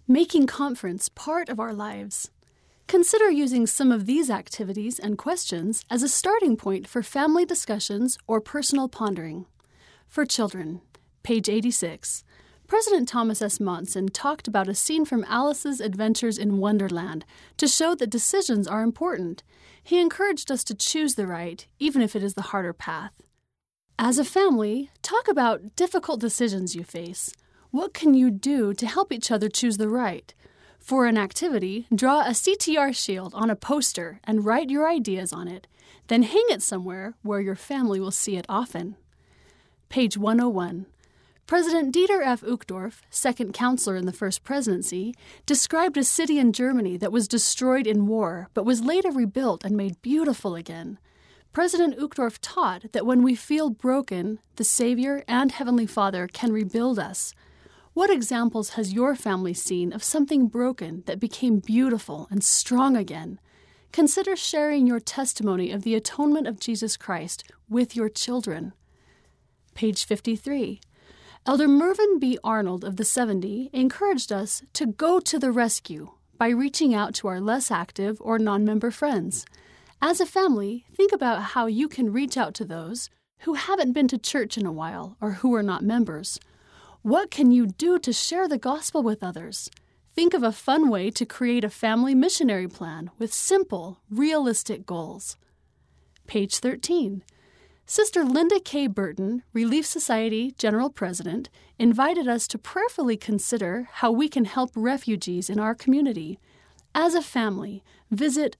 Making conference part of our lives. Consider using some of these activities and questions as a starting point for family discussions or personal pondering. For children, page 86. President Thomas S. Monson talked about a scene from Alice's Adventures in Wonderland to show that decisions are important. He encouraged us to choose the right, even if it is the harder path. As a family, talk about difficult decisions you face. What can you do to help each other choose the right? For an activity, draw a CTR shield on a poster and write your ideas on it. Then hang it somewhere where your family will see it often. Page 101. President Dieter F. Uchtdorf, second counselor in the First Presidency, described a city in Germany that was destroyed in war but was later rebuilt and made beautiful again. President Uchtdorf taught that when we feel broken, the Savior and Heavenly Father can rebuild us. What examples has your family seen of something broken that became beautiful and strong again? Consider sharing your testimony of the atonement of Jesus Christ with your children. Page 53. Elder Mervyn B. Arnold of the 70 encouraged us to go to the rescue by reaching out to our less active or non-member friends. As a family, think about how you can reach out to those who haven't been to church in a while or who are not members. What can you do to share the gospel with others? Think of a fun way to create a family missionary plan with simple, realistic goals. Page 13. Sister Linda K. Burton, Relief Society General President, invited us to prayerfully consider how we can help refugees in our community. As a family, visit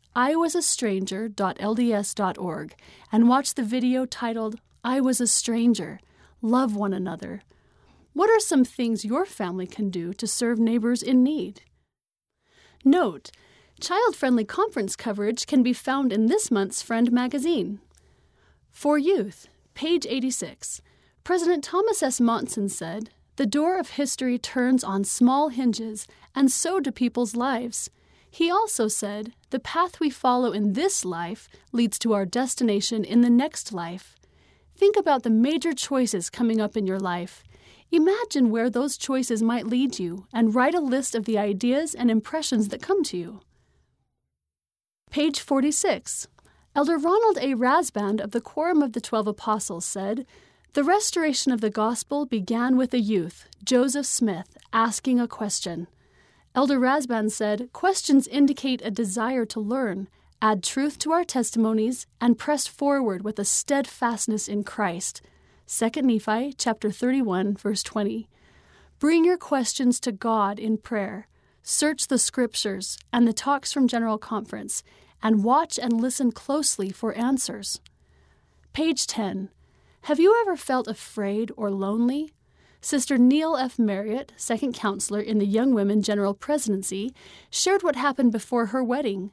iwasastranger.lds.org and watch the video titled, I Was a Stranger. Love one another. What are some things your family can do to serve neighbors in need? Note, child-friendly conference coverage can be found in this month's Friend magazine. For youth, page 86, President Thomas S. Monson said, "The door of history turns on small hinges, and so do people's lives." He also said, "The path we follow in this life leads to our destination in the next life." Think about the major choices coming up in your life. Imagine where those choices might lead you and write a list of the ideas and impressions that come to you. Page 46. Elder Ronald A. Rasband of the Quorum of the 12 Apostles said, "The restoration of the gospel began with a youth, Joseph Smith, asking a question." Elder Rasband said, "Questions indicate a desire to learn, add truth to our testimonies, and press forward with a steadfastness in Christ." 2 Nephi chapter 31, verse 20. Bring your questions to God in prayer. Search the scriptures and the talks from General Conference, and watch and listen closely for answers. Page 10. Have you ever felt afraid or lonely? Sister Neil F. Marriott, second counselor in the Young Women General Presidency, shared what happened before her wedding.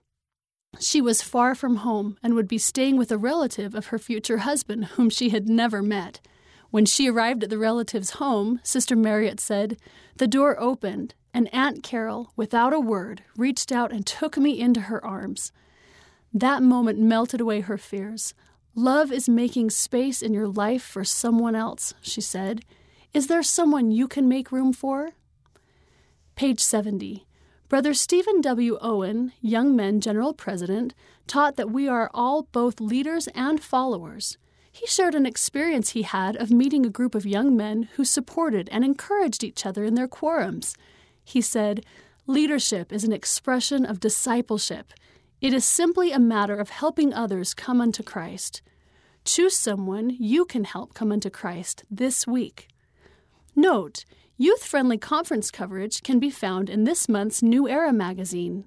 She was far from home and would be staying with a relative of her future husband whom she had never met. When she arrived at the relative's home, Sister Marriott said, "The door opened, and Aunt Carol, without a word, reached out and took me into her arms." That moment melted away her fears. "Love is making space in your life for someone else," she said. "Is there someone you can make room for?" Page 70. Brother Stephen W. Owen, Young Men General President, taught that we are all both leaders and followers. He shared an experience he had of meeting a group of young men who supported and encouraged each other in their quorums. He said, "Leadership is an expression of discipleship. It is simply a matter of helping others come unto Christ. Choose someone you can help come unto Christ this week." Note, youth-friendly conference coverage can be found in this month's New Era magazine.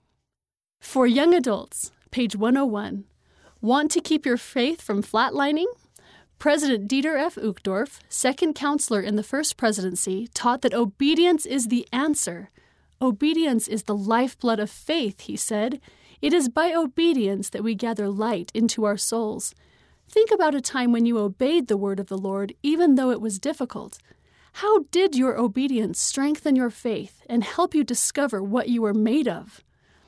For young adults, page 101. Want to keep your faith from flatlining? President Dieter F. Uchtdorf, second counselor in the First Presidency, taught that obedience is the answer. Obedience is the lifeblood of faith, he said. It is by obedience that we gather light into our souls. Think about a time when you obeyed the word of the Lord, even though it was difficult. How did your obedience strengthen your faith and help you discover what you were made of?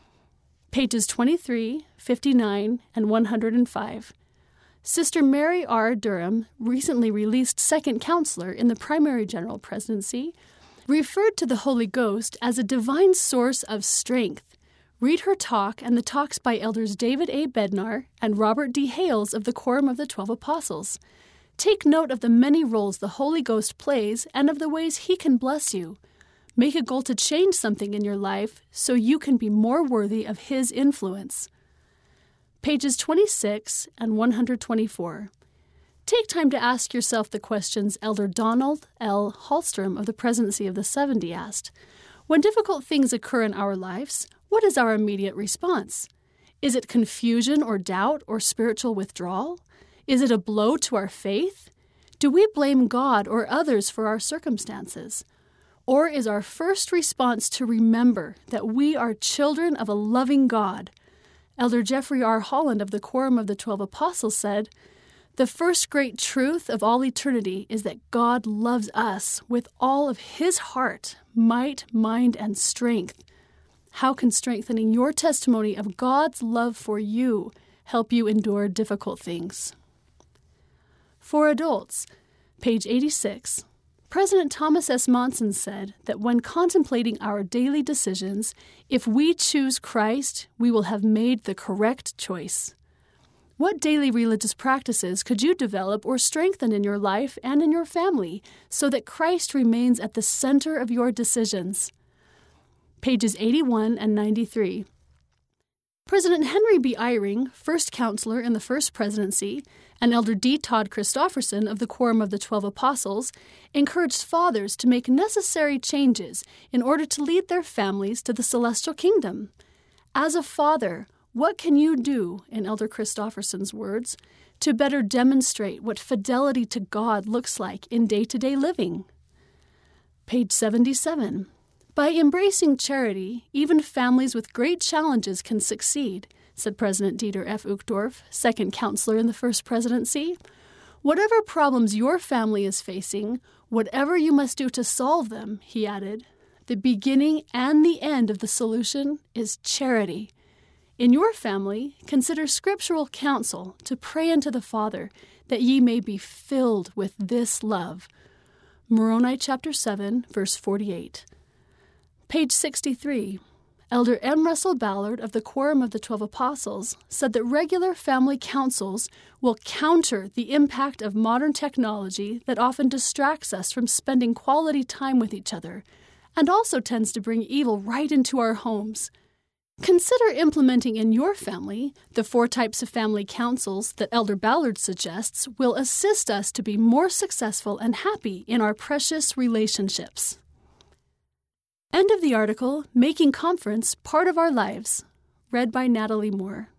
Pages 23, 59, and 105. Sister Mary R. Durham, recently released second counselor in the Primary General Presidency, referred to the Holy Ghost as a divine source of strength. Read her talk and the talks by Elders David A. Bednar and Robert D. Hales of the Quorum of the 12 Apostles. Take note of the many roles the Holy Ghost plays and of the ways he can bless you. Make a goal to change something in your life so you can be more worthy of his influence. Pages 26 and 124. Take time to ask yourself the questions Elder Donald L. Hallstrom of the Presidency of the 70 asked. When difficult things occur in our lives, what is our immediate response? Is it confusion or doubt or spiritual withdrawal? Is it a blow to our faith? Do we blame God or others for our circumstances? Or is our first response to remember that we are children of a loving God? Elder Jeffrey R. Holland of the Quorum of the 12 Apostles said, "The first great truth of all eternity is that God loves us with all of his heart, might, mind, and strength. How can strengthening your testimony of God's love for you help you endure difficult things?" For adults, page 86, President Thomas S. Monson said that when contemplating our daily decisions, if we choose Christ, we will have made the correct choice. What daily religious practices could you develop or strengthen in your life and in your family so that Christ remains at the center of your decisions? Pages 81 and 93. President Henry B. Eyring, first counselor in the First Presidency, and Elder D. Todd Christofferson of the Quorum of the 12 Apostles encouraged fathers to make necessary changes in order to lead their families to the celestial kingdom. As a father, what can you do, in Elder Christofferson's words, to better demonstrate what fidelity to God looks like in day-to-day living? Page 77. By embracing charity, even families with great challenges can succeed, said President Dieter F. Uchtdorf, second counselor in the First Presidency. Whatever problems your family is facing, whatever you must do to solve them, he added, the beginning and the end of the solution is charity. In your family, consider scriptural counsel to pray unto the Father that ye may be filled with this love. Moroni chapter 7, verse 48. Page 63. Elder M. Russell Ballard of the Quorum of the 12 Apostles said that regular family councils will counter the impact of modern technology that often distracts us from spending quality time with each other and also tends to bring evil right into our homes. Consider implementing in your family the 4 types of family councils that Elder Ballard suggests will assist us to be more successful and happy in our precious relationships. End of the article, Making Conference Part of Our Lives, read by Natalie Moore.